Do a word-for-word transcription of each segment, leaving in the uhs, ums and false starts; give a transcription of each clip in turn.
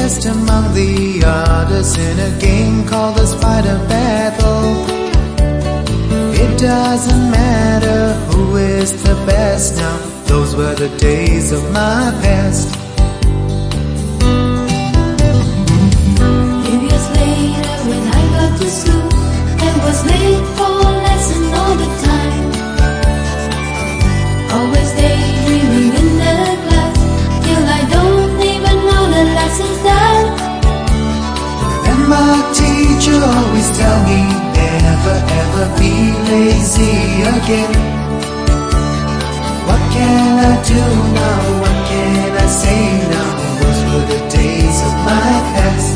best among the others in a game called the Spider Battle. It doesn't matter who is the best now, those were the days of my past. Few years later when I got to school, I was late for lesson all the time. Always daydreaming in the class, till I don't even know the lessons done. And my teacher always tell me, never ever be lazy again. What can I do now? What can I say now? Those were the days of my past.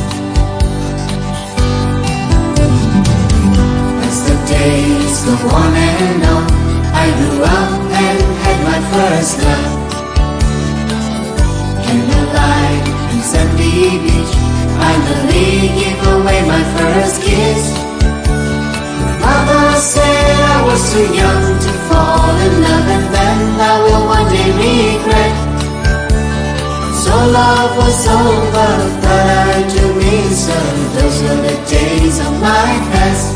As the days go on and on, I grew up and had my first love. Candlelight and sandy beach finally gave away my first kiss. Mother said I was too young to fall in love, and then I will one day regret. So love was over, but I do mean so. Those were the days of my past.